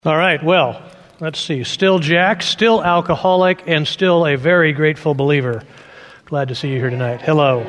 All right, well, let's see. Still Jack, still alcoholic, and still a very grateful believer. Glad to see you here tonight. Hello.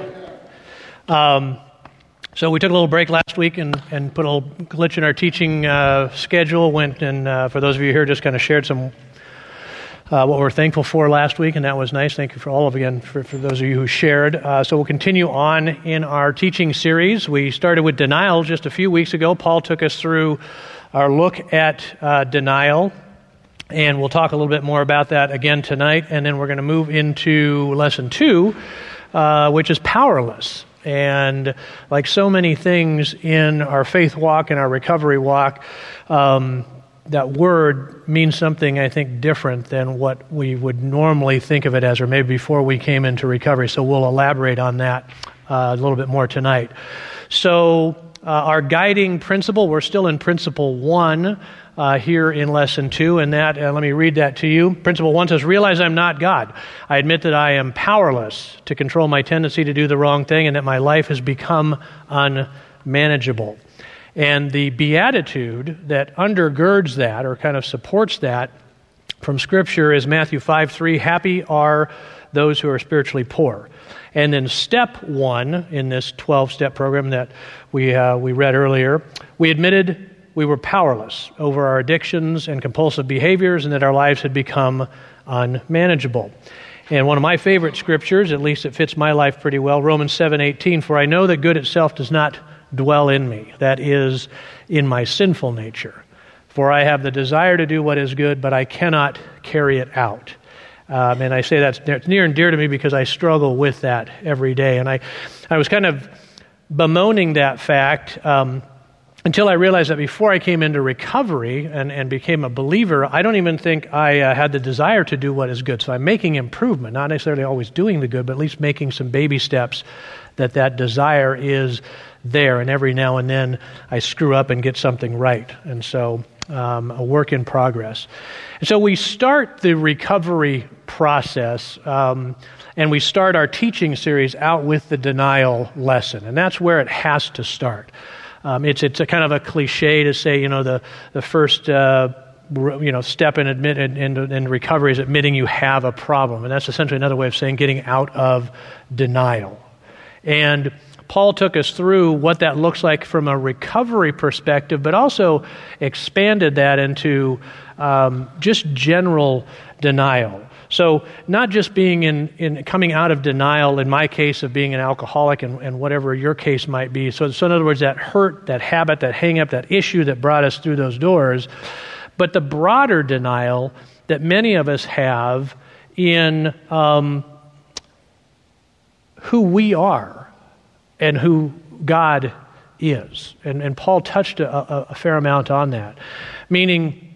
So we took a little break last week and put a little glitch in our teaching schedule. Went and, for those of you here, just kind of shared some what we're thankful for last week, and that was nice. Thank you for all of again for those of you who shared. So we'll continue on in our teaching series. We started with denial just a few weeks ago. Paul took us through our look at denial, and we'll talk a little bit more about that again tonight, and then we're going to move into lesson 2, which is powerless. And like so many things in our faith walk and our recovery walk, that word means something, I think, different than what we would normally think of it as, or maybe before we came into recovery. So we'll elaborate on that a little bit more tonight. So our guiding principle, we're still in principle 1 here in lesson 2, and that, let me read that to you. Principle 1 says, realize I'm not God. I admit that I am powerless to control my tendency to do the wrong thing and that my life has become unmanageable. And the beatitude that undergirds that, or kind of supports that from Scripture, is Matthew 5:3, happy are those who are spiritually poor. And then step 1 in this 12-step program that we read earlier, we admitted we were powerless over our addictions and compulsive behaviors and that our lives had become unmanageable. And one of my favorite scriptures, at least it fits my life pretty well, Romans 7:18, for I know that good itself does not dwell in me, that is, in my sinful nature. For I have the desire to do what is good, but I cannot carry it out. And I say that's near and dear to me because I struggle with that every day. And I was kind of bemoaning that fact until I realized that before I came into recovery and became a believer, I don't even think I had the desire to do what is good. So I'm making improvement, not necessarily always doing the good, but at least making some baby steps that desire is there. And every now and then I screw up and get something right. And so a work in progress. And so we start the recovery process and we start our teaching series out with the denial lesson. And that's where it has to start. It's a kind of a cliche to say, the first step in recovery is admitting you have a problem. And that's essentially another way of saying getting out of denial. And Paul took us through what that looks like from a recovery perspective, but also expanded that into just general denial. So not just being in coming out of denial, in my case of being an alcoholic and whatever your case might be. So in other words, that hurt, that habit, that hang-up, that issue that brought us through those doors, but the broader denial that many of us have in who we are and who God is. And Paul touched a fair amount on that. Meaning,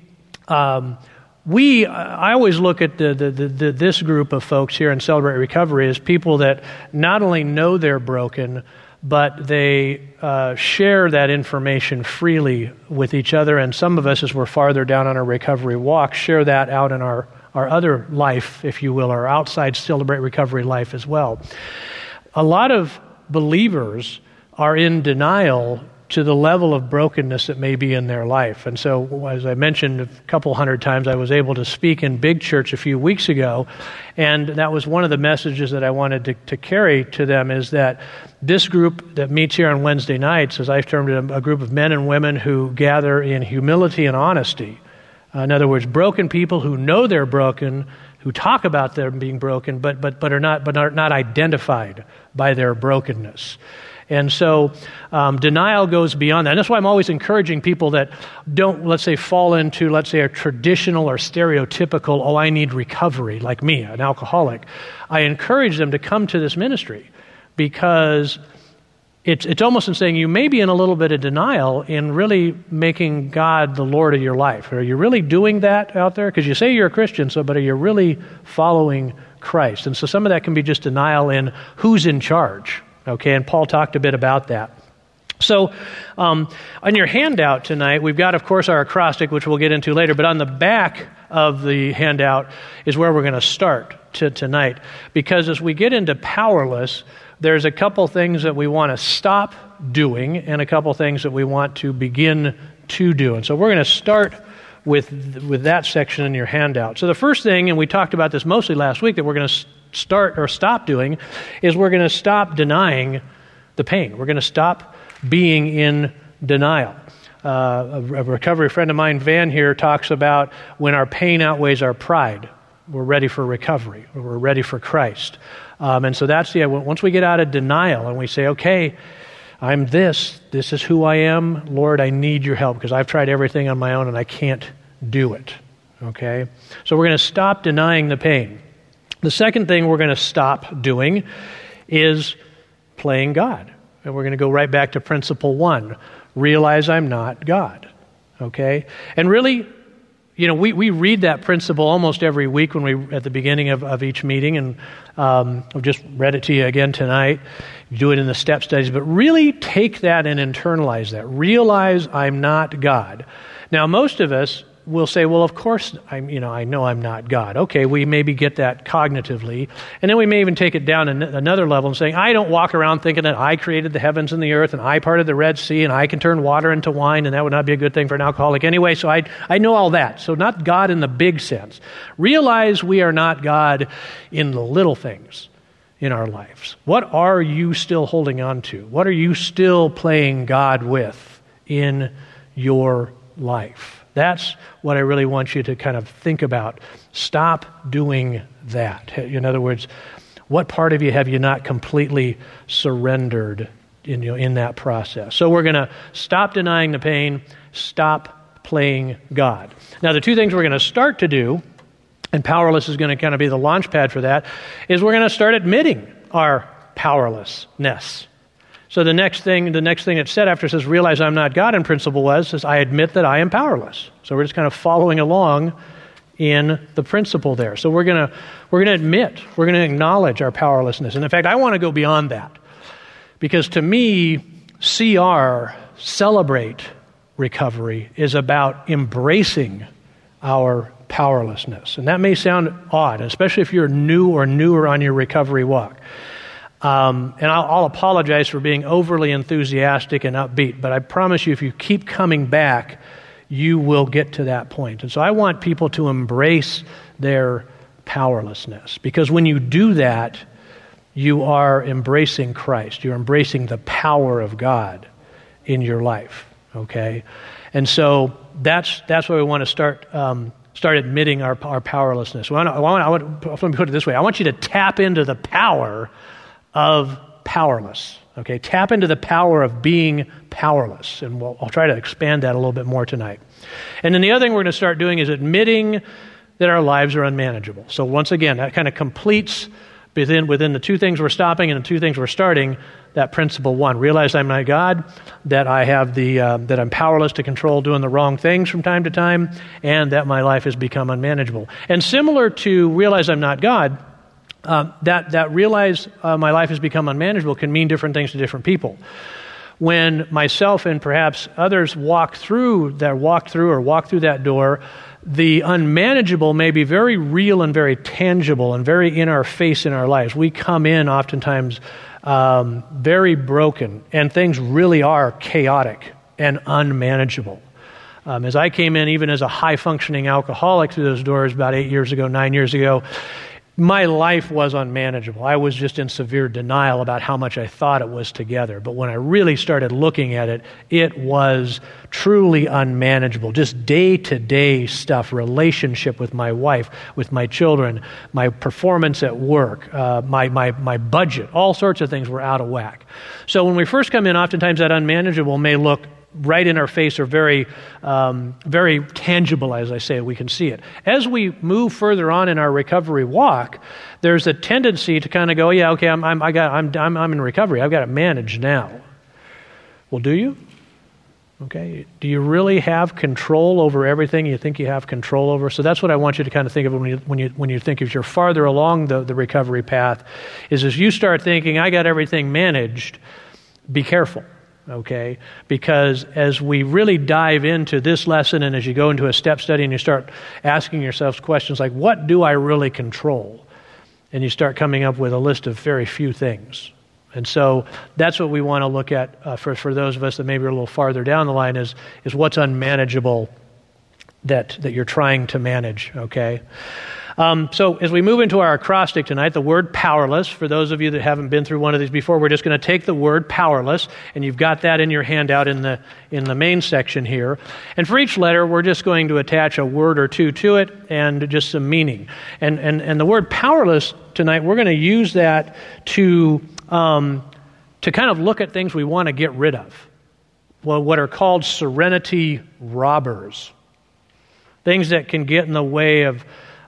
I always look at this group of folks here in Celebrate Recovery as people that not only know they're broken, but they share that information freely with each other. And some of us, as we're farther down on our recovery walk, share that out in our other life, if you will, our outside Celebrate Recovery life as well. A lot of believers are in denial to the level of brokenness that may be in their life. And so, as I mentioned a couple hundred times, I was able to speak in Big Church a few weeks ago, and that was one of the messages that I wanted to carry to them, is that this group that meets here on Wednesday nights, as I've termed it, a group of men and women who gather in humility and honesty. In other words, broken people who know they're broken, who talk about them being broken, but are not identified by their brokenness. And so denial goes beyond that. And that's why I'm always encouraging people that don't, let's say, fall into, let's say, a traditional or stereotypical, I need recovery, like me, an alcoholic. I encourage them to come to this ministry because it's almost in saying you may be in a little bit of denial in really making God the Lord of your life. Are you really doing that out there? Because you say you're a Christian, but are you really following Christ? And so some of that can be just denial in who's in charge. Okay, and Paul talked a bit about that. So on your handout tonight, we've got, of course, our acrostic, which we'll get into later, but on the back of the handout is where we're going to start tonight. Because as we get into powerless, there's a couple things that we want to stop doing and a couple things that we want to begin to do. And so we're going to start with that section in your handout. So the first thing, and we talked about this mostly last week, that we're going to start or stop doing is we're going to stop denying the pain. We're going to stop being in denial. A recovery friend of mine, Van here, talks about when our pain outweighs our pride, we're ready for recovery, or we're ready for Christ. And so that's once we get out of denial and we say, okay, I'm this is who I am, Lord, I need your help because I've tried everything on my own and I can't do it. Okay? So we're going to stop denying the pain. The second thing we're going to stop doing is playing God. And we're going to go right back to principle 1. Realize I'm not God. Okay? And really, we read that principle almost every week at the beginning of each meeting, and I've just read it to you again tonight. You do it in the step studies, but really take that and internalize that. Realize I'm not God. Now, most of us will say, well, of course, I know I'm not God. Okay, we maybe get that cognitively, and then we may even take it down another level and saying, I don't walk around thinking that I created the heavens and the earth, and I parted the Red Sea, and I can turn water into wine, and that would not be a good thing for an alcoholic anyway, so I know all that. So not God in the big sense. Realize we are not God in the little things in our lives. What are you still holding on to? What are you still playing God with in your life? That's what I really want you to kind of think about. Stop doing that. In other words, what part of you have you not completely surrendered in that process? So we're going to stop denying the pain, stop playing God. Now, the two things we're going to start to do, and powerless is going to kind of be the launch pad for that, is we're going to start admitting our powerlessness. So the next thing it said after it says, realize I'm not God in principle says, I admit that I am powerless. So we're just kind of following along in the principle there. So we're going to admit, we're going to acknowledge our powerlessness. And in fact, I want to go beyond that. Because to me, celebrate recovery, is about embracing our powerlessness. And that may sound odd, especially if you're new or newer on your recovery walk. And I'll apologize for being overly enthusiastic and upbeat, but I promise you if you keep coming back, you will get to that point. And so I want people to embrace their powerlessness, because when you do that, you are embracing Christ. You're embracing the power of God in your life, okay? And so that's where we want to start admitting our powerlessness. Let me put it this way. I want you to tap into the power of powerless. Okay, tap into the power of being powerless, and I'll try to expand that a little bit more tonight. And then the other thing we're going to start doing is admitting that our lives are unmanageable. So once again, that kind of completes within the two things we're stopping and the two things we're starting, that principle 1. Realize I'm not God, that I have that I'm powerless to control doing the wrong things from time to time, and that my life has become unmanageable. And similar to realize I'm not God, that realize my life has become unmanageable can mean different things to different people. When myself and perhaps others walk through that door, the unmanageable may be very real and very tangible and very in our face in our lives. We come in oftentimes very broken, and things really are chaotic and unmanageable. As I came in, even as a high-functioning alcoholic through those doors about 9 years ago, my life was unmanageable. I was just in severe denial about how much I thought it was together. But when I really started looking at it, it was truly unmanageable. Just day-to-day stuff, relationship with my wife, with my children, my performance at work, my budget, all sorts of things were out of whack. So when we first come in, oftentimes that unmanageable may look right in our face or very tangible, as I say, we can see it. As we move further on in our recovery walk, there's a tendency to kind of go, yeah, okay, I'm in recovery. I've got it managed now. Well, do you? Okay. Do you really have control over everything you think you have control over? So that's what I want you to kind of think of when you think if you're farther along the recovery path, is as you start thinking, I got everything managed, be careful. Okay, because as we really dive into this lesson and as you go into a step study and you start asking yourselves questions like, what do I really control? And you start coming up with a list of very few things. And so that's what we want to look at for those of us that maybe are a little farther down the line is what's unmanageable that you're trying to manage, okay? So as we move into our acrostic tonight, the word powerless, for those of you that haven't been through one of these before, we're just going to take the word powerless, and you've got that in your handout in the main section here. And for each letter, we're just going to attach a word or two to it and just some meaning. And the word powerless tonight, we're going to use that to kind of look at things we want to get rid of. Well, what are called serenity robbers. Things that can get in the way of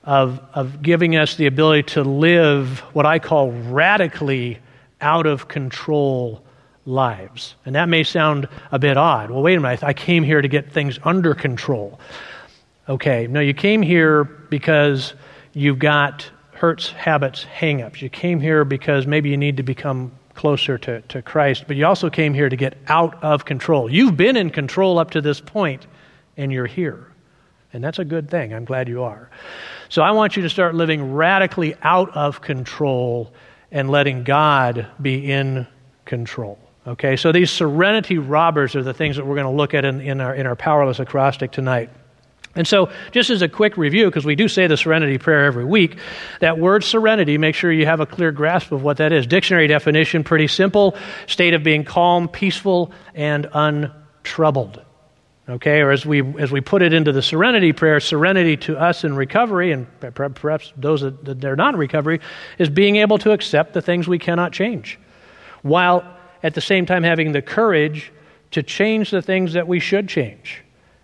giving us the ability to live what I call radically out of control lives. And that may sound a bit odd. Well, wait a minute, I came here to get things under control. Okay, no, you came here because you've got hurts, habits, hang-ups. You came here because maybe you need to become closer to Christ, but you also came here to get out of control. You've been in control up to this point, and you're here. And that's a good thing. I'm glad you are. So I want you to start living radically out of control and letting God be in control. Okay, so these serenity robbers are the things that we're going to look at in our powerless acrostic tonight. And so just as a quick review, because we do say the serenity prayer every week, that word serenity, make sure you have a clear grasp of what that is. Dictionary definition, pretty simple. State of being calm, peaceful, and untroubled. Okay, or as we put it into the serenity prayer, serenity to us in recovery, and perhaps those that are not in recovery, is being able to accept the things we cannot change, while at the same time having the courage to change the things that we should change,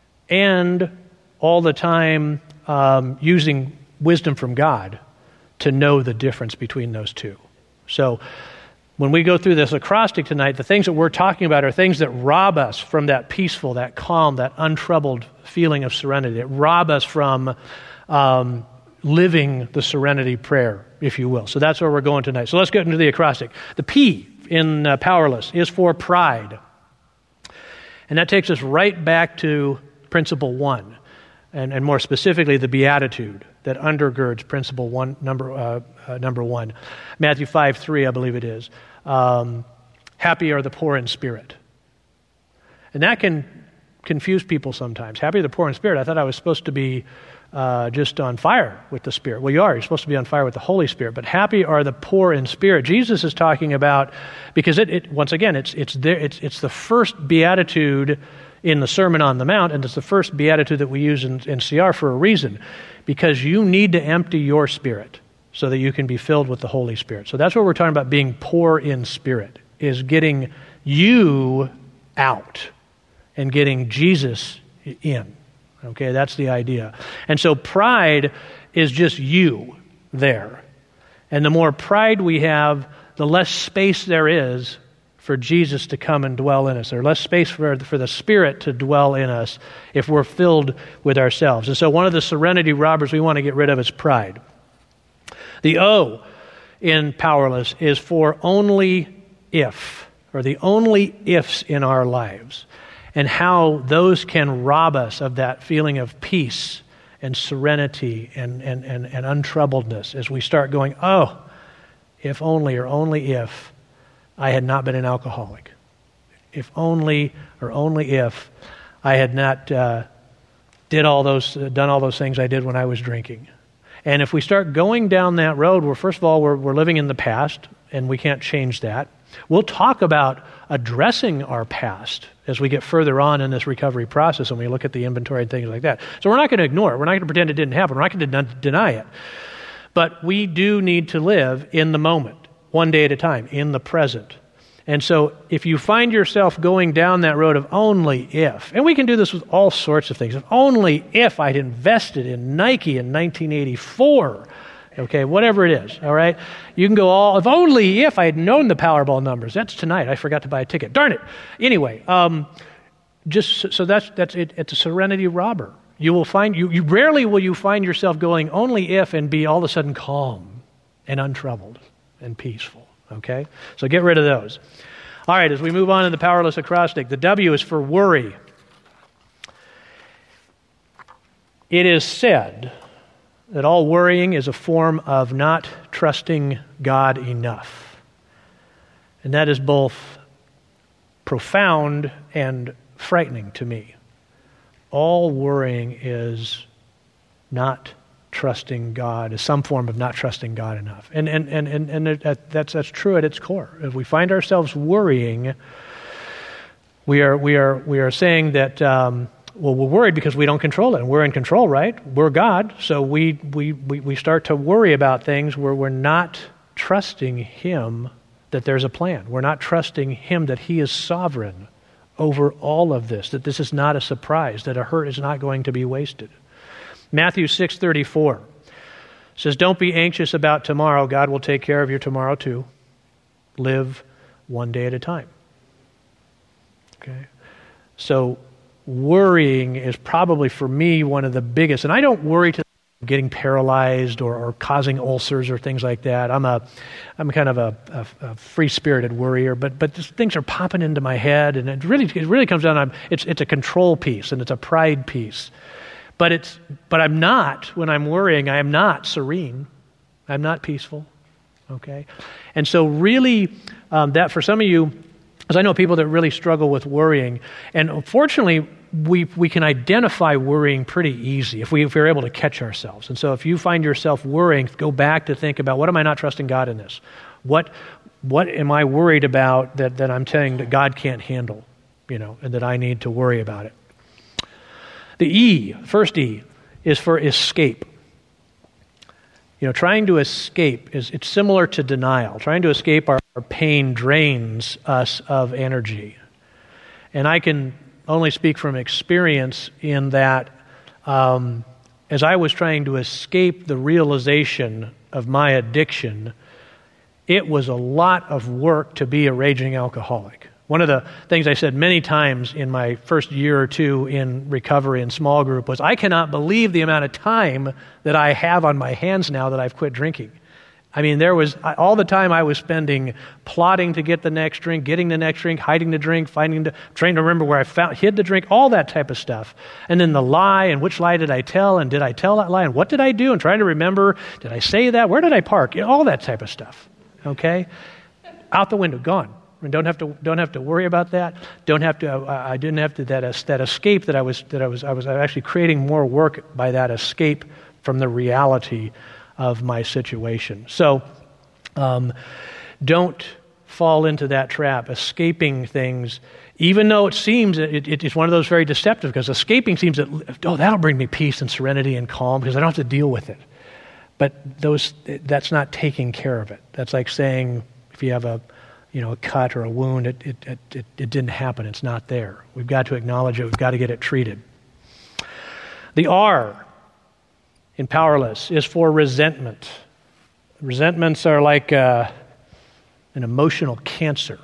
and all the time using wisdom from God to know the difference between those two. So when we go through this acrostic tonight, the things that we're talking about are things that rob us from that peaceful, that calm, that untroubled feeling of serenity. That rob us from living the serenity prayer, if you will. So that's where we're going tonight. So let's get into the acrostic. The P in powerless is for pride. And that takes us right back to principle 1, and more specifically, the beatitude that undergirds principle 1, number 1. Matthew 5:3, I believe it is. Happy are the poor in spirit. And that can confuse people sometimes. Happy are the poor in spirit. I thought I was supposed to be just on fire with the Spirit. Well, you are. You're supposed to be on fire with the Holy Spirit. But happy are the poor in spirit. Jesus is talking about, because it once again, it's the first beatitude in the Sermon on the Mount, and it's the first beatitude that we use in CR for a reason, because you need to empty your spirit so that you can be filled with the Holy Spirit. So that's what we're talking about, being poor in spirit, is getting you out and getting Jesus in. Okay, that's the idea. And so pride is just you there. And the more pride we have, the less space there is for Jesus to come and dwell in us, or less space for the Spirit to dwell in us if we're filled with ourselves. And so one of the serenity robbers we want to get rid of is pride. The O in powerless is for only if, or the only ifs in our lives, and how those can rob us of that feeling of peace and serenity and untroubledness as we start going, oh, if only or only if I had not been an alcoholic. If only or only if I had not done all those things I did when I was drinking. And if we start going down that road, where first of all we're living in the past and we can't change that. We'll talk about addressing our past as we get further on in this recovery process and we look at the inventory and things like that. So we're not going to ignore it. We're not going to pretend it didn't happen. We're not going to deny it. But we do need to live in the moment, one day at a time, in the present. And so if you find yourself going down that road of only if, and we can do this with all sorts of things, if only if I'd invested in Nike in 1984, okay, whatever it is, all right? You can go if only if I had known the Powerball numbers. That's tonight. I forgot to buy a ticket. Darn it. Anyway, just so that's it. It's a serenity robber. You will find, you rarely will you find yourself going only if and be all of a sudden calm and untroubled and peaceful, okay? So get rid of those. All right, as we move on in the powerless acrostic, the W is for worry. It is said that all worrying is a form of not trusting God enough. And that is both profound and frightening to me. all worrying is not trusting God, is some form of not trusting God enough. And that's true at its core. If we find ourselves worrying, we are saying that we're worried because we don't control it. And we're in control, right? We're God, so we start to worry about things where we're not trusting Him that there's a plan. We're not trusting Him that He is sovereign over all of this, that this is not a surprise, that a hurt is not going to be wasted. Matthew 6:34 says, "Don't be anxious about tomorrow. God will take care of your tomorrow too. Live one day at a time." Okay? So worrying is probably for me one of the biggest, and I don't worry to getting paralyzed or causing ulcers or things like that. I'm kind of a free-spirited worrier, but just things are popping into my head, and it really comes down to it's a control piece and it's a pride piece. But I'm not, when I'm worrying, I am not serene. I'm not peaceful. Okay? And so really, that for some of you, because I know people that really struggle with worrying, and unfortunately, we can identify worrying pretty easy if we're able to catch ourselves. And so if you find yourself worrying, go back to think about, what am I not trusting God in this? What am I worried about that I'm saying that God can't handle, and that I need to worry about it? The first E, is for escape. Trying to escape it's similar to denial. Trying to escape our pain drains us of energy. And I can only speak from experience in that as I was trying to escape the realization of my addiction, it was a lot of work to be a raging alcoholic. One of the things I said many times in my first year or two in recovery in small group was, I cannot believe the amount of time that I have on my hands now that I've quit drinking. I mean, there was all the time I was spending plotting to get the next drink, getting the next drink, hiding the drink, trying to remember where I hid the drink, all that type of stuff. And then the lie, and which lie did I tell, and did I tell that lie, and what did I do, and trying to remember, did I say that, where did I park, all that type of stuff. Okay? Out the window, gone. I don't have to worry about that. I didn't have to that escape that I was actually creating more work by that escape from the reality of my situation. So don't fall into that trap, escaping things, even though it seems it's one of those very deceptive, because escaping seems that'll bring me peace and serenity and calm because I don't have to deal with it. But that's not taking care of it. That's like saying if you have a cut or a wound, it didn't happen. It's not there. We've got to acknowledge it. We've got to get it treated. The R in powerless is for resentment. Resentments are like an emotional cancer.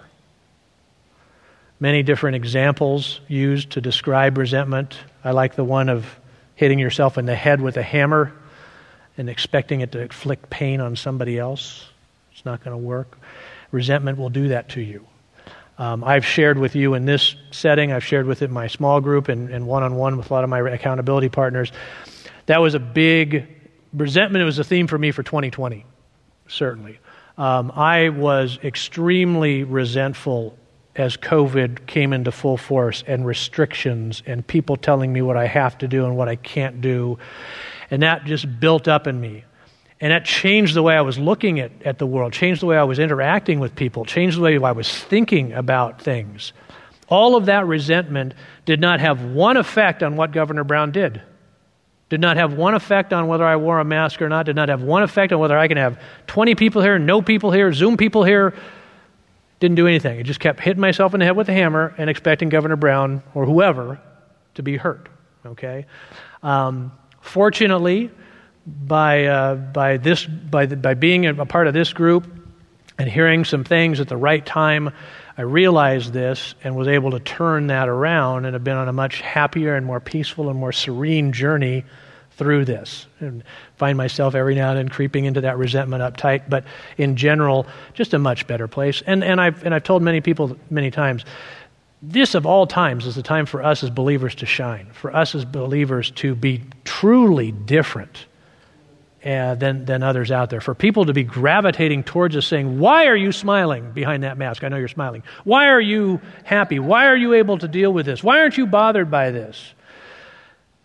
Many different examples used to describe resentment. I like the one of hitting yourself in the head with a hammer and expecting it to inflict pain on somebody else. It's not going to work. Resentment will do that to you. I've shared with you in this setting, I've shared with it in my small group and one-on-one with a lot of my accountability partners. That was a big resentment. It was a theme for me for 2020, certainly. I was extremely resentful as COVID came into full force and restrictions and people telling me what I have to do and what I can't do. And that just built up in me. And that changed the way I was looking at the world, changed the way I was interacting with people, changed the way I was thinking about things. All of that resentment did not have one effect on what Governor Brown did. Did not have one effect on whether I wore a mask or not. Did not have one effect on whether I can have 20 people here, no people here, Zoom people here. Didn't do anything. It just kept hitting myself in the head with a hammer and expecting Governor Brown or whoever to be hurt. Okay. Fortunately, by being a part of this group and hearing some things at the right time, I realized this and was able to turn that around and have been on a much happier and more peaceful and more serene journey through this. And find myself every now and then creeping into that resentment uptight, but in general, just a much better place. And I've told many people many times, this of all times is the time for us as believers to shine, for us as believers to be truly different than others out there. For people to be gravitating towards us saying, why are you smiling behind that mask? I know you're smiling. Why are you happy? Why are you able to deal with this? Why aren't you bothered by this?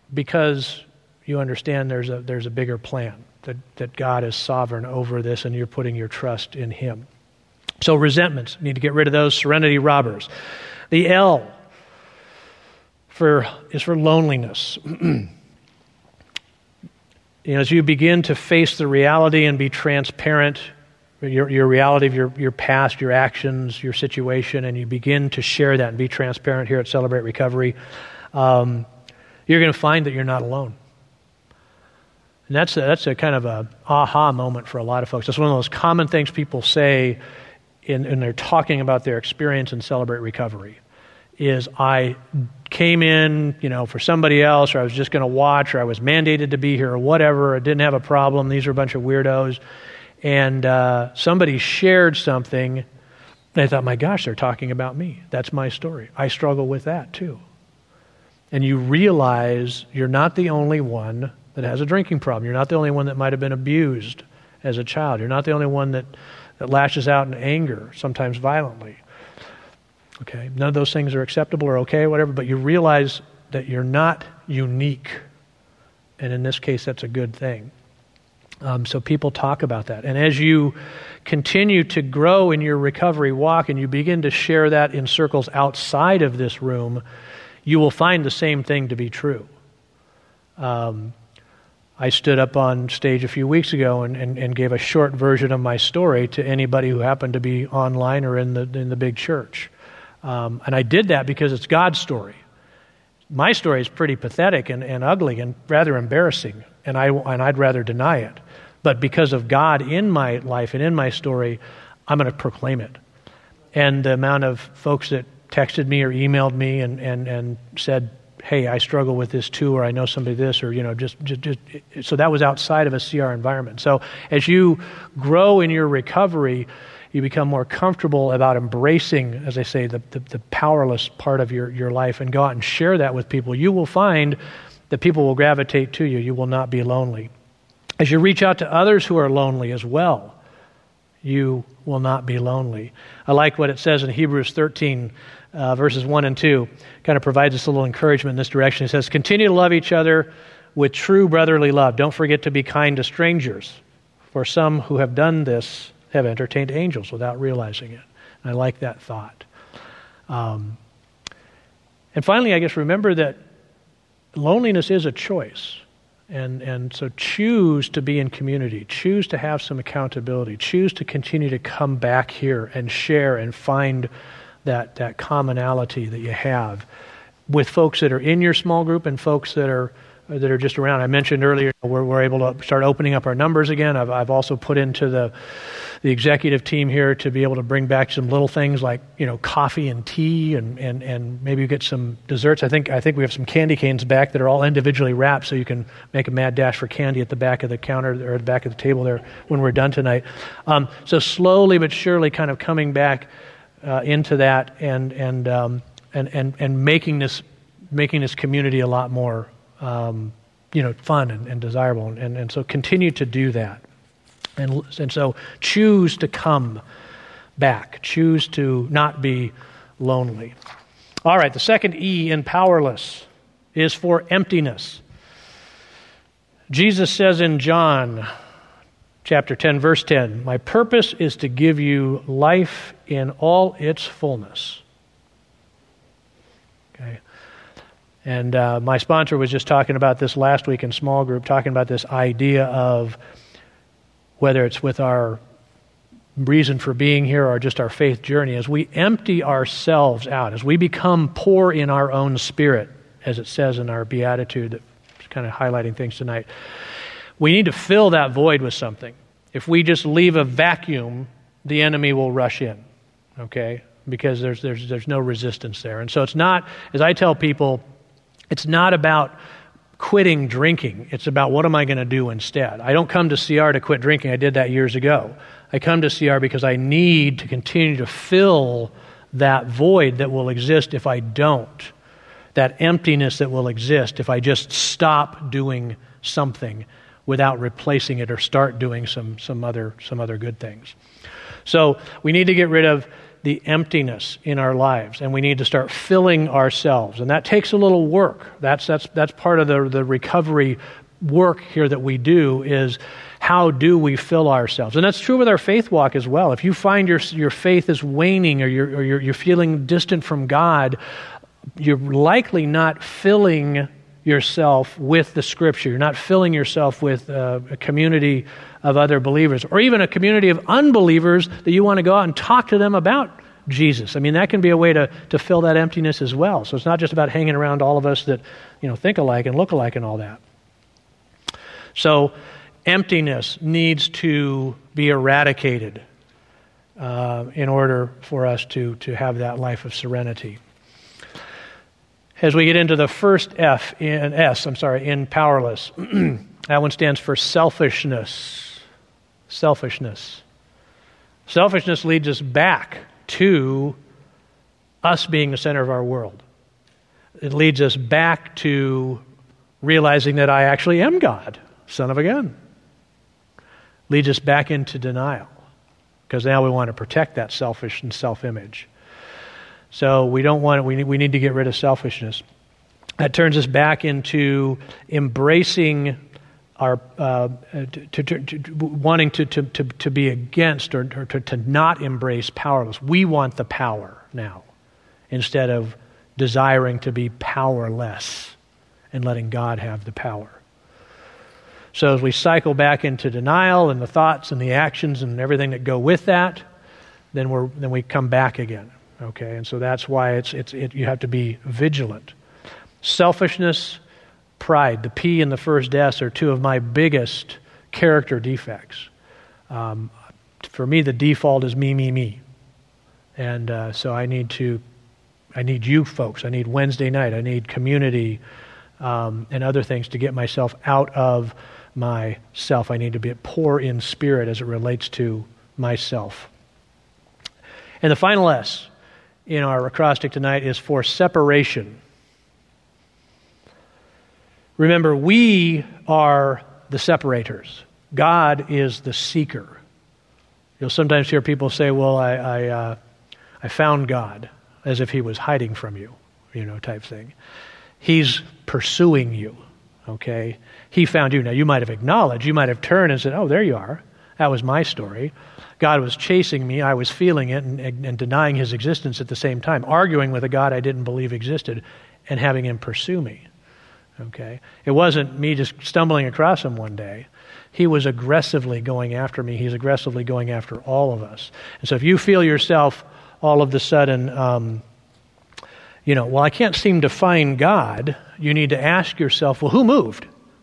because you understand there's a bigger plan, that God is sovereign over this and you're putting your trust in Him. So resentments, need to get rid of those. Serenity robbers. The L is for loneliness. As you begin to face the reality and be transparent, your reality of your past, your actions, your situation, and you begin to share that and be transparent here at Celebrate Recovery, you're going to find that you're not alone. And that's a kind of a aha moment for a lot of folks. That's one of those common things people say in they're talking about their experience in Celebrate Recovery, is I came in, for somebody else, or I was just going to watch, or I was mandated to be here, or whatever. I didn't have a problem. These are a bunch of weirdos. And somebody shared something, and I thought, my gosh, they're talking about me. That's my story. I struggle with that too. And you realize you're not the only one that has a drinking problem. You're not the only one that might have been abused as a child. You're not the only one that lashes out in anger, sometimes violently. Okay, none of those things are acceptable or okay, whatever, but you realize that you're not unique. And in this case, that's a good thing. So people talk about that. And as you continue to grow in your recovery walk and you begin to share that in circles outside of this room, you will find the same thing to be true. I stood up on stage a few weeks ago and gave a short version of my story to anybody who happened to be online or in the big church. And I did that because it's God's story. My story is pretty pathetic and ugly and rather embarrassing, and I'd rather deny it. But because of God in my life and in my story, I'm going to proclaim it. And the amount of folks that texted me or emailed me and said, hey, I struggle with this too, or I know somebody this, or, just so that was outside of a CR environment. So as you grow in your recovery, you become more comfortable about embracing, as I say, the powerless part of your life and go out and share that with people. You will find that people will gravitate to you. You will not be lonely. As you reach out to others who are lonely as well, you will not be lonely. I like what it says in Hebrews 13, verses 1 and 2. Kind of provides us a little encouragement in this direction. It says, continue to love each other with true brotherly love. Don't forget to be kind to strangers, for some who have done this have entertained angels without realizing it. And I like that thought. And finally, I guess, remember that loneliness is a choice. And so choose to be in community. Choose to have some accountability. Choose to continue to come back here and share and find that commonality that you have with folks that are in your small group and folks that are just around. I mentioned earlier we're able to start opening up our numbers again. I've also put into the executive team here to be able to bring back some little things like coffee and tea and maybe get some desserts. I think we have some candy canes back that are all individually wrapped, so you can make a mad dash for candy at the back of the counter or the back of the table there when we're done tonight. So slowly but surely, kind of coming back into that and making this community a lot more fun and desirable, and so continue to do that, and so choose to come back, choose to not be lonely. All right, the second E in powerless is for emptiness. Jesus says in John chapter 10, verse 10, my purpose is to give you life in all its fullness. Okay. And my sponsor was just talking about this last week in small group, talking about this idea of whether it's with our reason for being here or just our faith journey, as we empty ourselves out, as we become poor in our own spirit, as it says in our beatitude that's kind of highlighting things tonight, we need to fill that void with something. If we just leave a vacuum, the enemy will rush in, okay? Because there's no resistance there. And so it's not, as I tell people, it's not about quitting drinking. It's about what am I going to do instead. I don't come to CR to quit drinking. I did that years ago. I come to CR because I need to continue to fill that void that will exist if I don't. That emptiness that will exist if I just stop doing something without replacing it or start doing some other good things. So we need to get rid of the emptiness in our lives, and we need to start filling ourselves. And that takes a little work. That's part of the recovery work here that we do, is how do we fill ourselves? And that's true with our faith walk as well. If you find your faith is waning, or you're feeling distant from God, you're likely not filling yourself with the Scripture. You're not filling yourself with a community of other believers, or even a community of unbelievers that you want to go out and talk to them about Jesus. I mean, that can be a way to fill that emptiness as well. So it's not just about hanging around all of us that think alike and look alike and all that. So emptiness needs to be eradicated in order for us to have that life of serenity. As we get into the first in powerless, that one stands for selfishness. Selfishness. Selfishness leads us back to us being the center of our world. It leads us back to realizing that I actually am God, son of a gun. Leads us back into denial, because now we want to protect that selfish and self-image. So we don't want it. We need to get rid of selfishness. That turns us back into embracing our wanting to be against or to not embrace powerless. We want the power now, instead of desiring to be powerless and letting God have the power. So as we cycle back into denial and the thoughts and the actions and everything that go with that, then we come back again. Okay, and so that's why you have to be vigilant. Selfishness, pride, the P and the first S are two of my biggest character defects. For me, the default is me. And so I need you folks. I need Wednesday night. I need community and other things to get myself out of myself. I need to be poor in spirit as it relates to myself. And the final S in our acrostic tonight is for separation. Remember, we are the separators. God is the seeker. You'll sometimes hear people say, well, I found God, as if he was hiding from you, type thing. He's pursuing you, okay? He found you. Now, you might have acknowledged, you might have turned and said, oh, there you are. That was my story. God was chasing me. I was feeling it and denying his existence at the same time, arguing with a God I didn't believe existed and having him pursue me. Okay? It wasn't me just stumbling across him one day. He was aggressively going after me. He's aggressively going after all of us. And so if you feel yourself all of a sudden, I can't seem to find God, you need to ask yourself, well, who moved?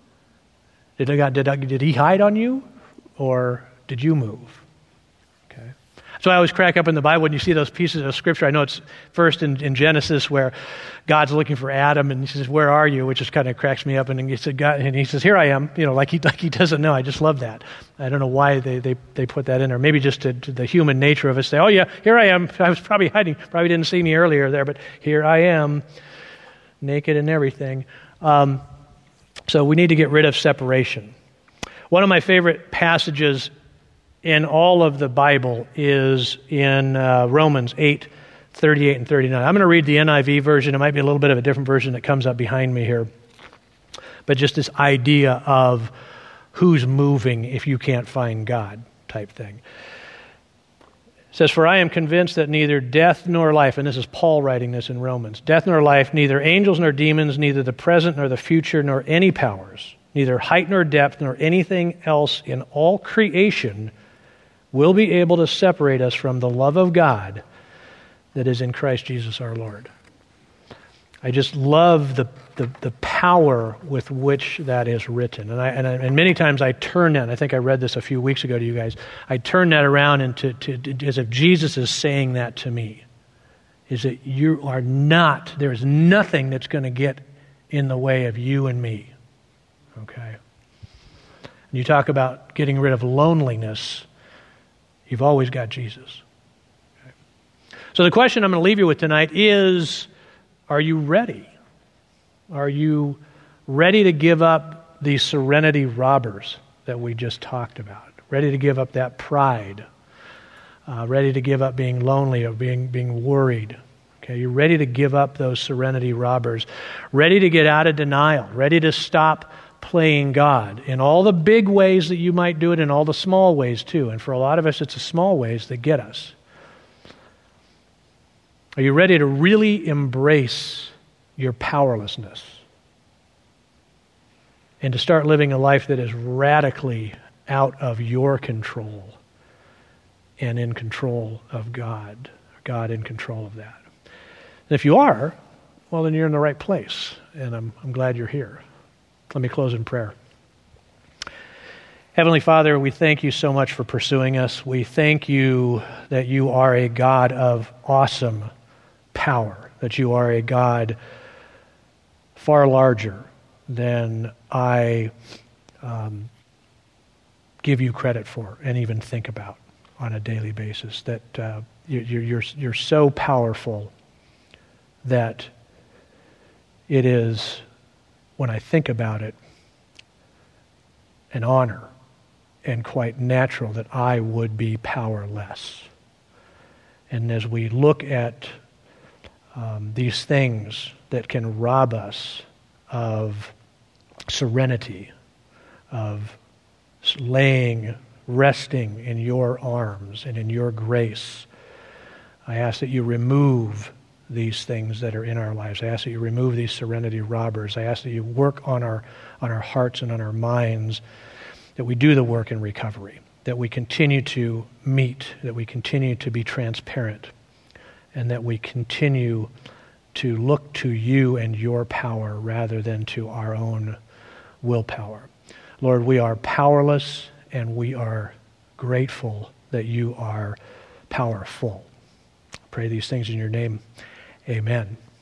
Did he hide on you, or did you move? Okay. So I always crack up in the Bible when you see those pieces of Scripture. I know it's first in Genesis where God's looking for Adam, and he says, "Where are you?" Which just kind of cracks me up. And he said, "God," and he says, "Here I am." Like he doesn't know. I just love that. I don't know why they put that in there. Maybe just to the human nature of us say, "Oh yeah, here I am. I was probably hiding. Probably didn't see me earlier there, but here I am, naked and everything." So we need to get rid of separation. One of my favorite passages in all of the Bible is in Romans 8:38 and 39. I'm going to read the NIV version. It might be a little bit of a different version that comes up behind me here. But just this idea of who's moving if you can't find God type thing. It says, "For I am convinced that neither death nor life," and this is Paul writing this in Romans, "death nor life, neither angels nor demons, neither the present nor the future, nor any powers, neither height nor depth, nor anything else in all creation will be able to separate us from the love of God that is in Christ Jesus our Lord." I just love the power with which that is written. And many times I turn that, and I think I read this a few weeks ago to you guys, I turn that around into as if Jesus is saying that to me. Is that you are not, there is nothing that's going to get in the way of you and me. Okay? And you talk about getting rid of loneliness, you've always got Jesus. Okay? So the question I'm going to leave you with tonight is, are you ready? Are you ready to give up these serenity robbers that we just talked about? Ready to give up that pride? ready to give up being lonely or being worried. Okay, you're ready to give up those serenity robbers, ready to get out of denial, ready to stop playing God in all the big ways that you might do it, in all the small ways too. And for a lot of us, it's the small ways that get us. Are you ready to really embrace your powerlessness and to start living a life that is radically out of your control and in control of God in control of that? And if you are, well, then you're in the right place, and I'm glad you're here. Let me close in prayer. Heavenly Father, we thank you so much for pursuing us. We thank you that you are a God of awesome power, that you are a God far larger than I give you credit for and even think about on a daily basis, that you're so powerful that it is, when I think about it, an honor and quite natural that I would be powerless. And as we look at these things that can rob us of serenity, of resting in your arms and in your grace, I ask that you remove these things that are in our lives. I ask that you remove these serenity robbers. I ask that you work on our hearts and on our minds, that we do the work in recovery, that we continue to meet, that we continue to be transparent, and that we continue to look to you and your power rather than to our own willpower. Lord, we are powerless, and we are grateful that you are powerful. I pray these things in your name. Amen.